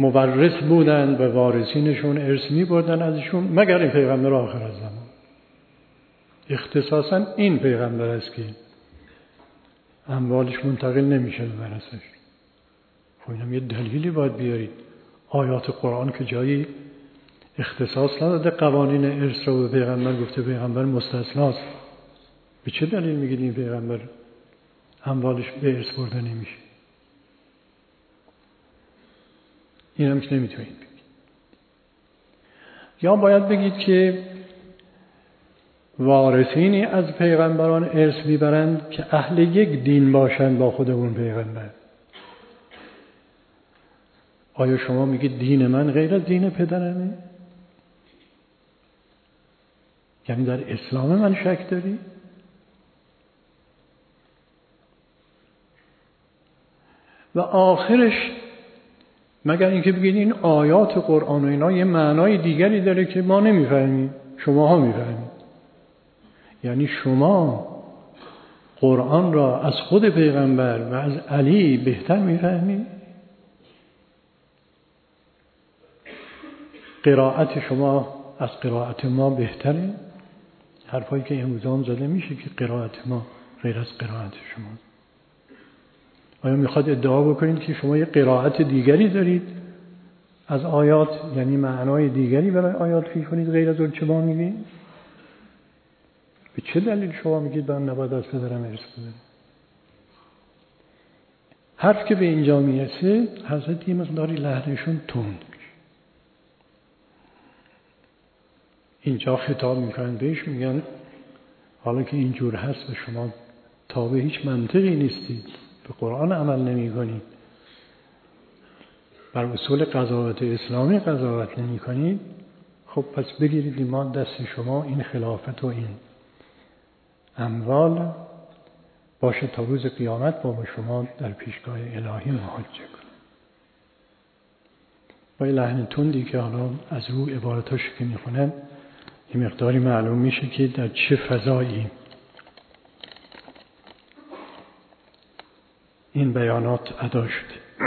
مورث بودن و وارثینشون ارث می‌بردن ازشون مگر این پیغمبر آخر الزمان. اختصاصا این پیغمبر است که اموالش منتقل نمیشه به ورثش. خب اینم یه دلیلی باید بیارید. آیات قرآن که جایی اختصاص نداده قوانین ارث رو به پیغمبر گفته پیغمبر مستثناست. به چه دلیل میگید این پیغمبر اموالش به ارث برده نمیشه؟ اینم که نمیتونید بگید. یا باید بگید که وارثینی از پیغمبران ارث میبرند که اهل یک دین باشند با خود اون پیغمبر. آیا شما میگید دین من غیر از دین پدرمه؟ یعنی در اسلام من شک داری؟ و آخرش مگر اینکه بگید این آیات قرآن و اینا یه معنای دیگری داره که ما نمیفهمیم، شماها میفهمید. یعنی شما قرآن را از خود پیغمبر و از علی بهتر میفهمید؟ قرائت شما از قرائت ما بهتره؟ حرفایی که امروز زده میشه که قرائت ما غیر از قرائت شما. آیا میخواد ادعا بکنید که شما یه قرائت دیگری دارید از آیات، یعنی معنای دیگری برای آیات پیش کنید غیر از اون چه ما میگیم؟ به چه دلیل شما میگید من نباید از پدرم ارث بدم؟ حرف که به اینجا میرسه حضرت یه مقداری لحنشون تند. اینجا خطاب میکنن بهش، میگن حالا که اینجور هست و شما تابع هیچ منطقی نیستید، به قرآن عمل نمی کنید، بر اصول قضاوت اسلامی قضاوت نمی کنید، خب پس بگیرید ما دست شما این خلافت و این اموال باشه تا روز قیامت با شما در پیشگاه الهی محاجه کنید. با این لحن تندی که حالا از رو عبارتاش که میخونن این مقداری معلوم میشه که در چه فضایی این بیانات ادا شده.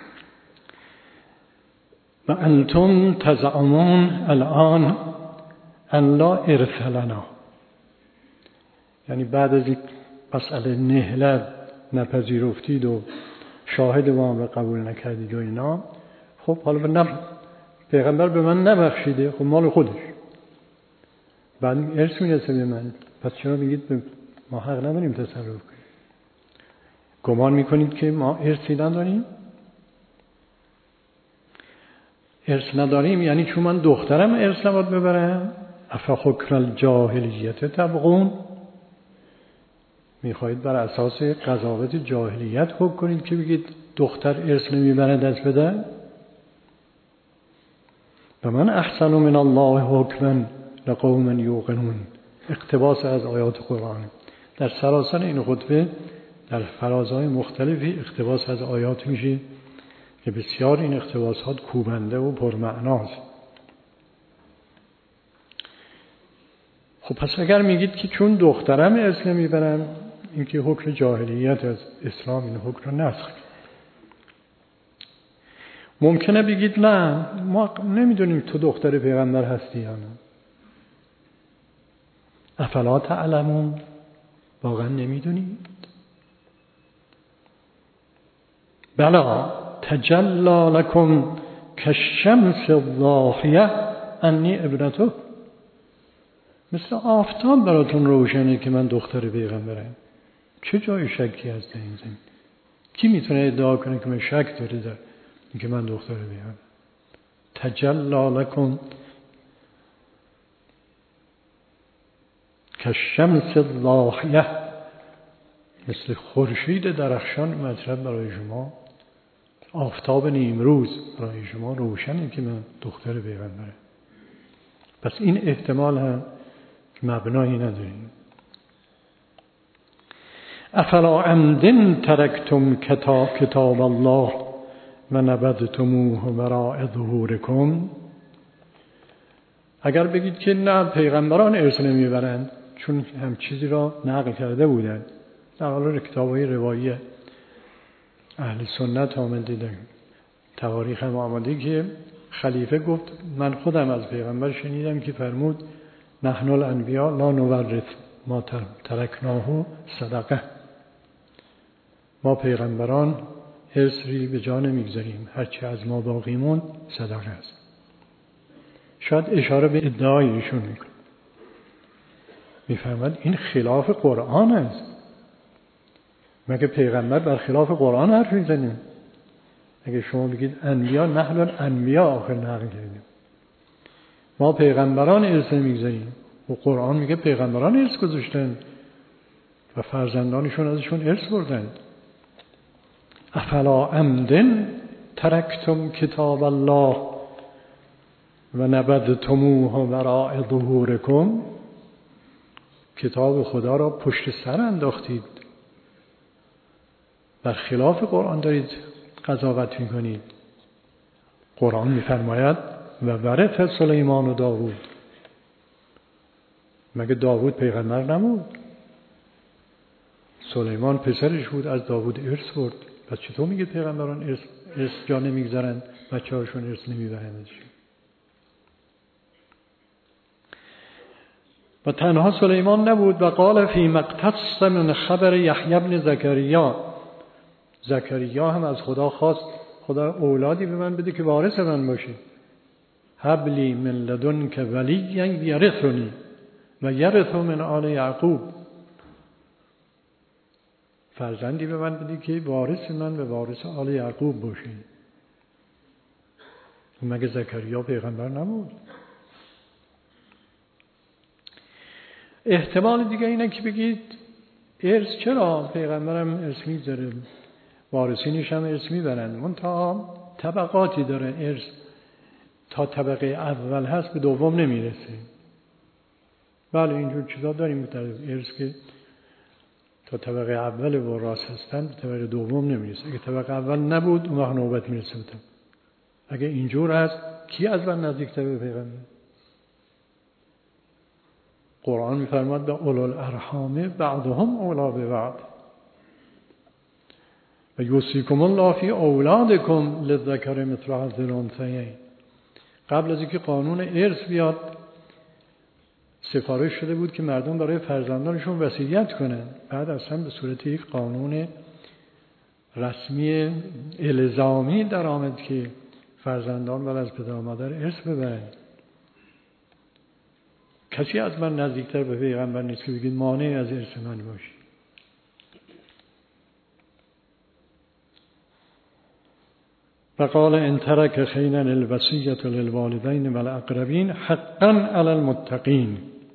و انتم تزعمون الان ان لا ارث لنا، یعنی بعد از این مسئله نهلت نپذیرفتید و شاهد ما رو قبول نکردید و اینا، خب حالا پیغمبر به من نبخشیده، خب مال خودش، بعد ارث میرسه به من، پس چرا میگید ما حق نداریم تصرف کنیم؟ گمان میکنید که ما ارثی نداریم؟ ارث نداریم یعنی چون من دخترم ارث نباید ببرم؟ افحکم الجاهلیت تبغون، میخواهید بر اساس قضاوت جاهلیت حکم کنید که بگید دختر ارث نمیبره دست پدر؟ و من احسن من الله حکما لقوم یوقنون، اقتباس از آیات قرآن. در سراسر این خطبه در فرازهای مختلفی اقتباس از آیات میشه که بسیار این اقتباسات کوبنده و پرمعناست. خب پس اگر میگید که چون دخترم ارث نمیبرم، این که حکم جاهلیت از اسلام این حکم رو نسخ کرد. ممکنه بگید نه ما نمیدونیم تو دختر پیغمبر هستی یا نه. افلا تعلمون، واقعا نمیدونید؟ بلا تجلی لکم کالشمس الضاحیه انی ابنته، مثل آفتاب براتون روشنه که من دختر پیغمبرم. چه جای شکی هست در این زمین؟ کی میتونه ادعا کنه که من شک داره در اینکه من دختر پیغمبرم؟ تجلی لکم کالشمس الضاحیه، مثل خورشید درخشان مطلب برای شما، آفتاب نیمروز برای شما روشنه که من دختر پیغمبرم. پس این احتمال هم مبنایی نداریم. افلا عمدن ترکتم کتاب الله و نبذتموه وراء ظهورکم، اگر بگید که نه پیغمبران ارث نمیبرند چون هم چیزی را نقل کرده بودند، در حال کتاب‌های روایی اهل سنت آمده تواریخ هم آمده که خلیفه گفت من خودم از پیغمبر شنیدم که فرمود نحن الانبیاء لا نورث ما ترکناه صدقه. ما پیغمبران ارثی به جا نمیگذاریم، هرچی از ما باقی موند صدقه است. شاید اشاره به ادعای ایشون میکنه، میفرماد این خلاف قرآن است. مگه پیغمبر بر خلاف قرآن حرف میزنه؟ اگه شما بگید انبیا، نحن الانبیا آخر نقل کردیم، ما پیغمبران ارث نمیگذاریم و قرآن میگه پیغمبران ارث گذاشتن و فرزندانشون ازشون ارث بردن. افلا عمدن ترکتم کتاب الله و نبذتموه وراء ظهورکم، کتاب خدا را پشت سر انداختید، بر خلاف قرآن دارید قضاوت میکنید. قرآن میفرماید و ورث سلیمان و داوود. مگه داوود پیغمبر نبود؟ سلیمان پسرش بود، از داوود ارث برد. پس چطور میگه پیغمبران ارث جا نمیگذارن، بچه هاشون ارث نمیبرند؟ و تنها سلیمان نبود. و قال فی مقتص من خبر یحیی بن زکریا، زکریا هم از خدا خواست خدا اولادی به من بده که وارث من باشه. هب لی من لدنک ولیا یرثنی و یرث من آل یعقوب، فرزندی به من بده که وارث من و وارث آل یعقوب باشه. مگه زکریا پیغمبر نبود؟ احتمال دیگه اینه که بگید ارث چرا پیغمبرم ارث میذاره، وارثینش هم ارث میبرن، منتها طبقاتی داره ارث، تا طبقه اول هست به دوم نمیرسه. بله اینجور چیزا داریم در ارث که تا طبقه اول وراث هستن به طبقه دوم نمیرسه. اگه طبقه اول نبود اون وقت نوبت میرسه بودم. اگه اینجور هست کی از من نزدیکتر به پیغمبر؟ قرآن میفرماد به اولو الارحام بعضهم اولی ببعض و یوصیکم الله فی اولادکم للذکر مثل حظ الانثیین. قبل از اینکه قانون ارث بیاد سفارش شده بود که مردم برای فرزندانشون وصیت کنن. بعد اصلا به صورت یک قانون رسمی الزامی در آمد که فرزندان بعد از پدر و مادر ارث ببرن. کسی از من نزدیکتر به پیغمبر نیست که بگید مانع از ارث من باشی. فقال ان ترك خيرا الوصية للوالدين والاقربين حقا على المتقين.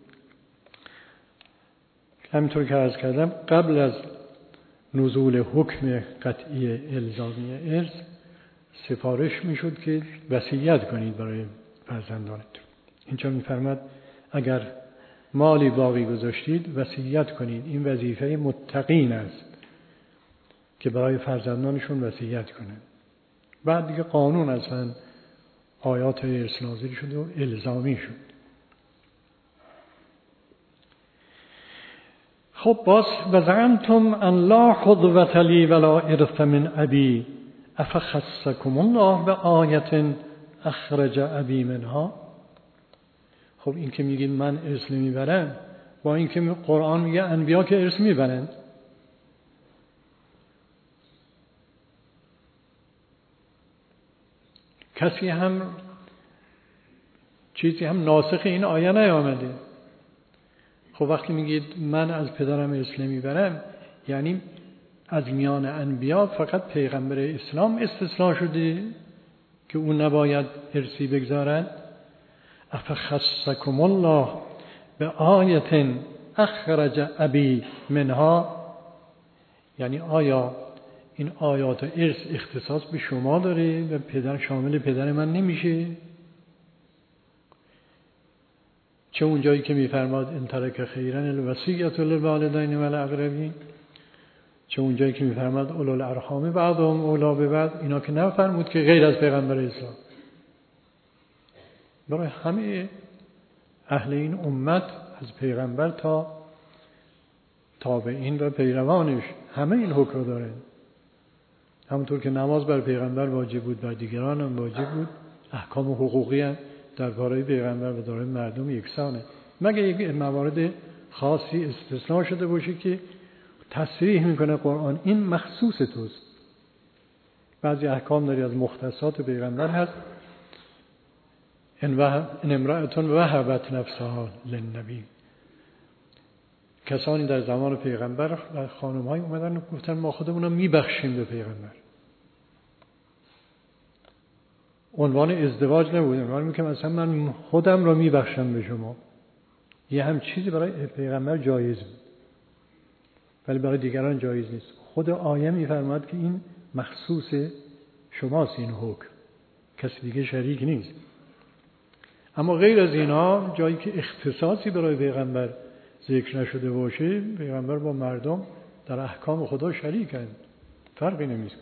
همینطور که عرض کردم قبل از نزول حکم قطعی الزامی ارث سفارش میشد که وصیت کنید برای فرزندانتون. اینجا میفرماد اگر مالی باقی گذاشتید وصیت کنید. این وظیفه متقین است که برای فرزندانشون وصیت کنند. بعد دیگه قانون اصلا آیات ارث نازل شد و الزامی شد. خب باز و زعمتم ان لا حظوة لی ولا ارث من ابی افخصکم الله بآیة اخرج ابی منها. خب این که میگید من ارث نمیبرم با این که قرآن میگه انبیا که ارث میبرند. کسی هم چیزی هم ناسخ این آیه نیامده. خب وقتی میگید من از پدرم ارث نمیبرم یعنی از میان انبیا فقط پیغمبر اسلام استثناء شده که اون نباید ارثی بگذارد. افخصکم الله به آیة اخرج ابی منها، یعنی آیا این آیات ارث اختصاص به شما داره و پدر شامل پدر من نمیشه؟ چه اونجایی که میفرماد ان ترک خیرا الوصیة للوالدین والاقربین، چه اونجایی که میفرماد اولو الارحام بعضهم اولی ببعض، اینا که نفرمود که غیر از پیغمبر اسلام. برای همه اهل این امت از پیغمبر تا تابعین و پیروانش همه این حکم رو دارن. همونطور که نماز بر پیغمبر واجب بود بر دیگران هم واجب بود، احکام حقوقی هم درباره پیغمبر و درباره مردم یکسانه، مگه یک موارد خاصی استثناء شده باشه که تصریح میکنه قرآن این مخصوص توست. بعضی احکام داری از مختصات پیغمبر هست، ان امرأة وهبت نفسها للنبی، کسانی در زمان پیغمبر و خانم‌های اومدن و گفتن ما خودمون رو میبخشیم به پیغمبر. عنوان ازدواج نبود، عنوان میگم مثلا من خودم رو میبخشم به شما. یه هم چیزی برای پیغمبر جایز بود ولی برای دیگران جایز نیست. خود آیه میفرماد که این مخصوص شماست، این حکم کسی دیگه شریک نیست. اما غیر از اینا جایی که اختصاصی برای پیغمبر ذکر نشده باشه، پیغمبر با مردم در احکام خدا شریکن، فرقی نمیشه.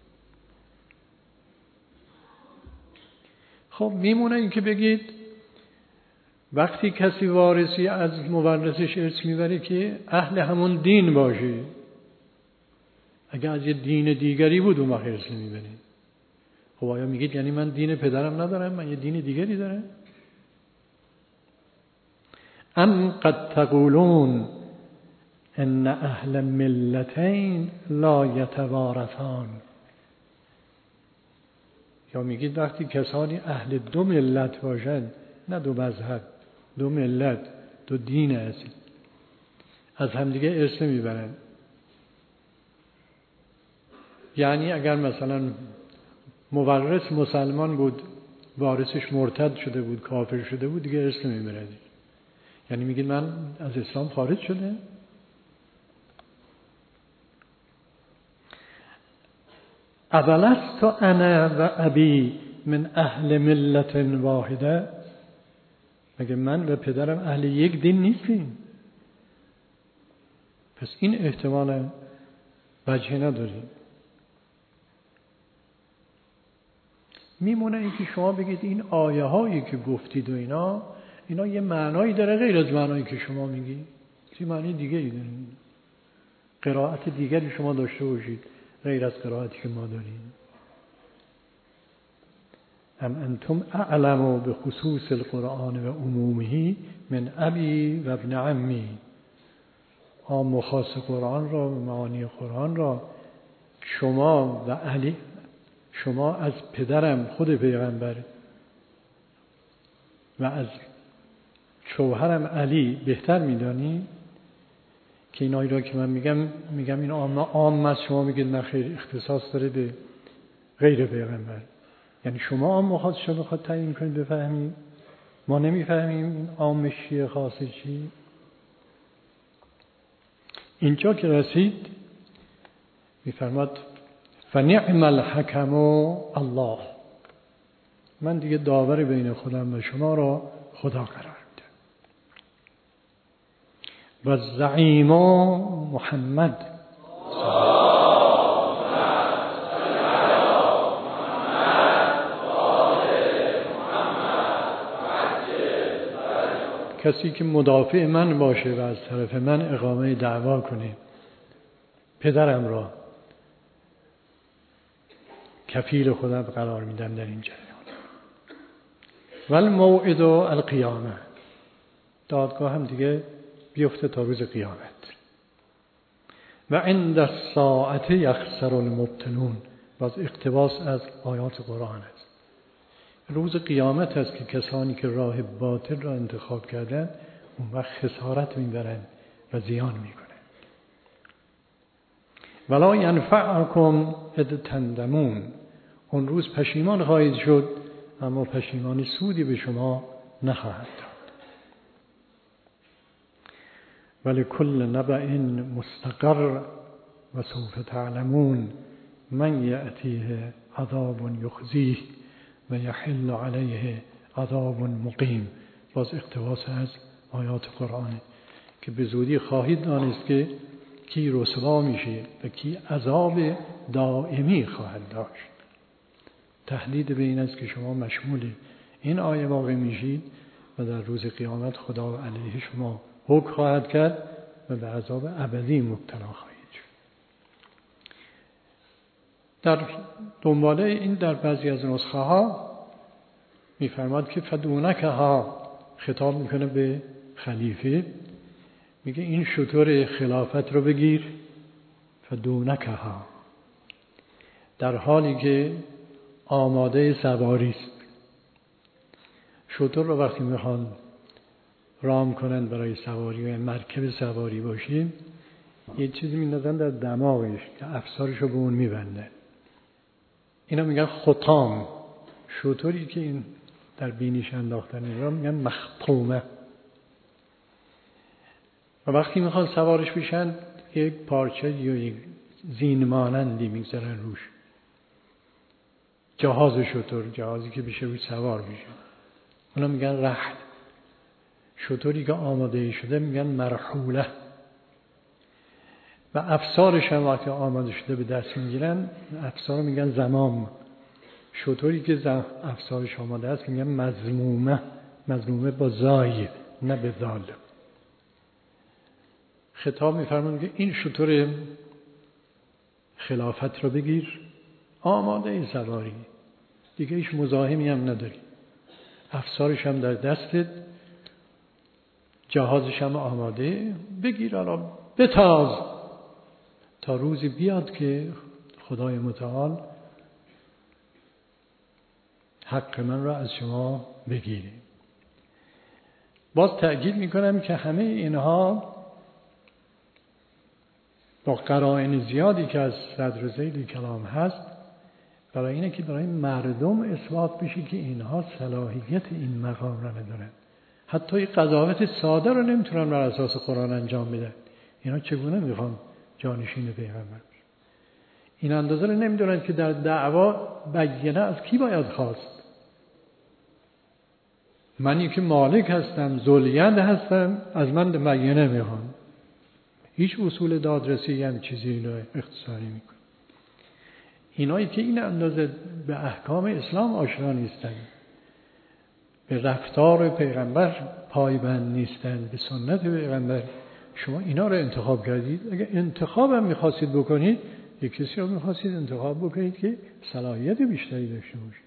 خب میمونه این که بگید وقتی کسی وارثی از مورثش ارث میبره که اهل همون دین باشه. اگه از یه دین دیگری بود اون وقت ارث نمیبره. خب آیا میگید یعنی من دین پدرم ندارم، من یه دین دیگری دارم؟ ام قد تقولون ان اهل ملتین لا یتوارثان، یا میگید وقتی کسانی اهل دو ملت باشند، نه دو مذهب، دو ملت، دو دین هستند، از همدیگه ارث نمیبرن. یعنی اگر مثلا مورث مسلمان بود وارثش مرتد شده بود، کافر شده بود، دیگه ارث نمیبره. یعنی میگید من از اسلام خارج شده؟ اولست انا و ابی من اهل ملت واحده، مگه من و پدرم اهل یک دین نیستیم؟ پس این احتمال وجهی نداریم. میمونه این که شما بگید این آیه هایی که گفتید و اینا یه معنایی داره غیر از معنایی که شما میگید، یه معنی دیگری داره، قرائت دیگری شما داشته باشید غیر از قرائتی که ما داریم. ام انتم اعلم بخصوص القرآن و عمومه من ابی و ابن عمی، عام و خاص قرآن را و معانی قرآن را شما و علی، شما از پدرم خود پیغمبر و از شوهرم علی بهتر میدانی که اینایی را که من میگم این عام است، شما میگید نه خیر اختصاص داره به غیر پیغمبر. یعنی شما عام و خاصش رو بخواد تعیین کنید بفهمید، ما نمیفهمیم این عامش چیه خاصش چیه. اینجا که رسید میفرماد فنعم الحکم الله، من دیگه داور بین خودم و شما را خدا قرار میدم. و الزعیم محمد، کسی که مدافع من باشه و از طرف من اقامه دعوا کنه، پدرم را کفیل خودم قرار میدم در این جریان. والموعد القیامه، دادگاه هم دیگه بیفته تا روز قیامت. و عند الساعه یخسر المبطلون، باز اقتباس از آیات قرآن است. روز قیامت است که کسانی که راه باطل را انتخاب کردن اون وقت خسارت میبرن و زیان میکنن. ولا ینفعکم اذ تندمون، اون روز پشیمان خواهید شد اما پشیمانی سودی به شما نخواهد داد. ولکل نبأ مستقر و سوف تعلمون من یأتیه عذاب یخزیه و یحل علیه عذاب مقیم. باز اقتباس از آیات قرآن که به زودی خواهید دانست که کی رسوا میشه و کی عذاب دائمی خواهد داشت. تهدید به این است که شما مشمول این آیه واقع میشید و در روز قیامت خدا علیه شما حکم خواهد کرد و به عذاب ابدی مبتلا خواهید شد. در دنباله این در بعضی از نسخه ها میفرماد که فدونک ها، خطاب میکنه به خلیفه، میگه این شتر خلافت رو بگیر، فدونک ها، در حالی که آماده سواری است. شتر رو وقتی میخوان رام کنن برای سواری و مرکب سواری باشیم، یه چیزی میندازن در دماغش که افسارش رو به اون میبندن. اینا میگن ختام. شتری که این در بینیش انداختن اینا میگن مختومه. و وقتی میخوان سوارش بشن یک پارچه یا یک زین مانندی میگذارن روش. جهاز شتر، جهازی که بشه روی سوار بشه، اونا میگن رحل. شتری که آماده شده میگن مرحوله. و افسارش هم وقتی آماده شده به دست میگیرن، افسار میگن زمام. شتری که افسارش آماده است میگن مذمومه. مذمومه با زای، نه به ذال. خطاب میفرمان که این شتر خلافت رو بگیر، آماده این سواری، دیگه هیچ مزاحمی هم نداری، افسارش هم در دستت، جهازش هم آماده، بگیر الان بتاز تا روزی بیاد که خدای متعال حق من را از شما بگیره. باز تأکید میکنم که همه اینها با قرائن زیادی که از صدر ذیل کلام هست، برای اینه که برای مردم اثبات بشه که اینها صلاحیت این مقام را ندارن. حتی قضاوت ساده رو نمیتونن بر اساس قرآن انجام بدن. اینا چگونه میخوان جانشین پیغمبر؟ این اندازه رو نمیدونن که در دعوا بینه از کی باید خواست. منی که مالک هستم، ذوالید هستم، از من بینه میخوان. هیچ اصول دادرسی هم چیزی رو اختصاری میکنه. اینایی که این اندازه به احکام اسلام آشنا نیستن، به رفتار پیغمبر پایبند نیستن، به سنت پیغمبر، شما اینا رو انتخاب کردید. اگه انتخاب هم میخواستید بکنید، یک کسی رو میخواستید انتخاب بکنید که صلاحیت بیشتری داشته باشه.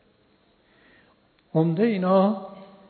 عمده اینا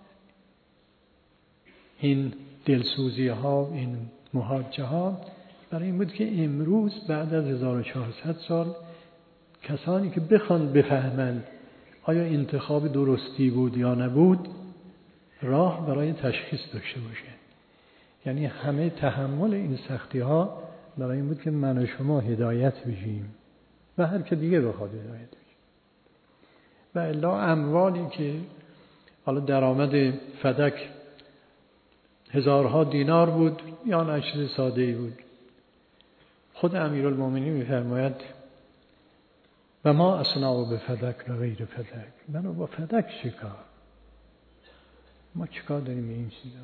این دلسوزی ها، این محاجه ها برای این بود که امروز بعد از 1400 سال کسانی که بخوان بفهمند آیا انتخاب درستی بود یا نبود، راه برای تشخیص داشته باشه. یعنی همه تحمل این سختی ها برای این بود که من و شما هدایت بشیم و هر که دیگه بخواد هدایت بشه. و الا اموالی که حالا درآمد فدک هزارها دینار بود یا نه چیز ساده‌ای بود، خود امیرالمومنین می‌فرماید و ما اصنع به فدک و غیر فدک، منو با فدک چیکار؟ ما چیکار داریم این چیزا؟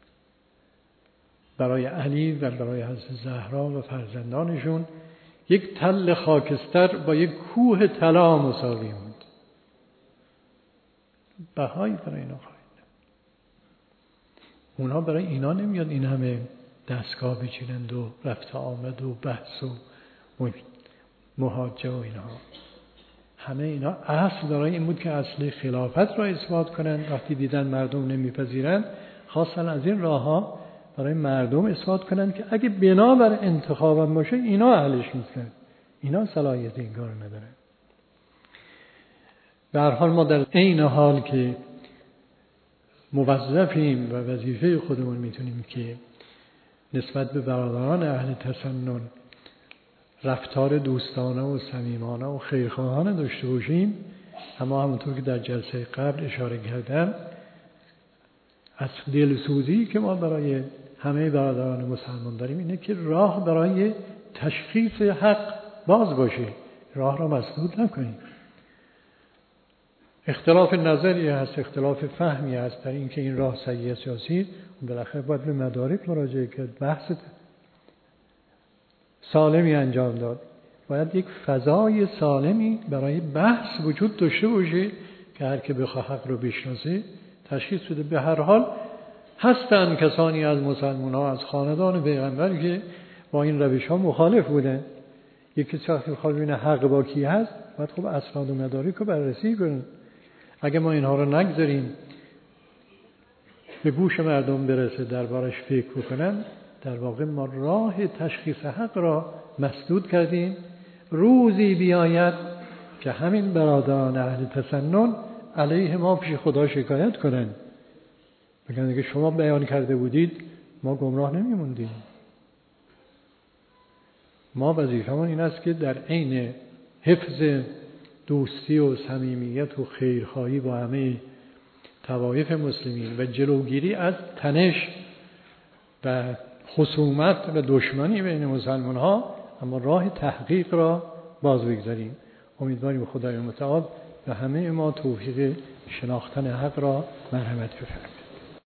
برای علی و برای حضرت زهرا و فرزندانشون یک تل خاکستر با یک کوه طلا مساوی بود. بهایی برای اینا خواهید. اونا برای اینا نمیاد این همه دستگاه بچینند و رفت آمد و بحث و محاجه و اینها. همه اینا اصل برای این بود که اصل خلافت را اثبات کنند. وقتی دیدن مردم نمیپذیرند، خواستن از این راه ها برای مردم اثبات کنند که اگه بنابر انتخابم باشه اینا اهلش نیستن، اینا صلاحیت این کار ندارن. به هر حال ما در عین حال که موظفیم و وظیفه خودمون میتونیم که نسبت به برادران اهل تسنن رفتار دوستانه و صمیمانه و خیرخواهانه داشته باشیم، اما همونطور که در جلسه قبل اشاره کردم، از دلسوزی که ما برای همه برادران مسلمان داریم اینه که راه برای تشخیص حق باز باشه، راه را مسدود نکنیم. اختلاف نظری هست، اختلاف فهمی هست در این که این راه صحیح سیاسی، بالاخره باید به مدارک مراجعه کرد، بحث سالمی انجام داد. باید یک فضای سالمی برای بحث وجود داشته باشه که هر که بخواه حق رو بشناسه تشخیص بده. به هر حال هستن کسانی از مسلمان ها، از خاندان پیغمبر که با این روش ها مخالف بودن. یکی وقتی بخواد ببینه حق با کی هست باید خب اسناد و مدارک رو بررسی کنه. اگه ما اینها رو نگذاریم به گوش مردم برسه دربارش فکر بکنن، در واقع ما راه تشخیص حق را مسدود کردیم. روزی بیاید که همین برادران اهل تسنن علیه ما پیش خدا شکایت کنن، بگن که شما بیان کرده بودید ما گمراه نمیموندیم. ما وظیفمون این است که در عین حفظ دوستی و صمیمیت و خیرخواهی با همه طوایف مسلمین و جلوگیری از تنش و خصومت و دشمنی بین مسلمان ها، اما راه تحقیق را باز بگذاریم. امیدواریم خدای متعال به همه ما توفیق شناختن حق را مرحمت بفرماید.